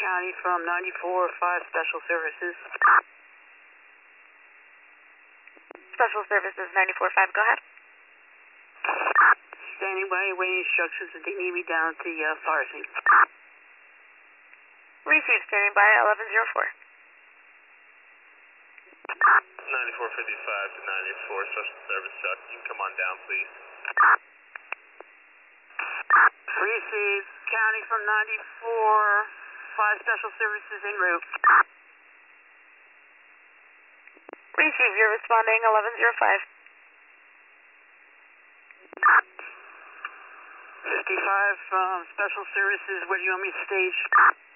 County from 94-5 Special Services. Special Services 94-5, go ahead. Standing by, awaiting instructions if they need me down at the fire scene. Received, standing by 1104. 9455 to 94 Special Service Chuck. You can come on down, please. Receive. County from 94-5 Special Services en route. Receive, you're responding 1105. 55 from Special Services, where do you want me to stage?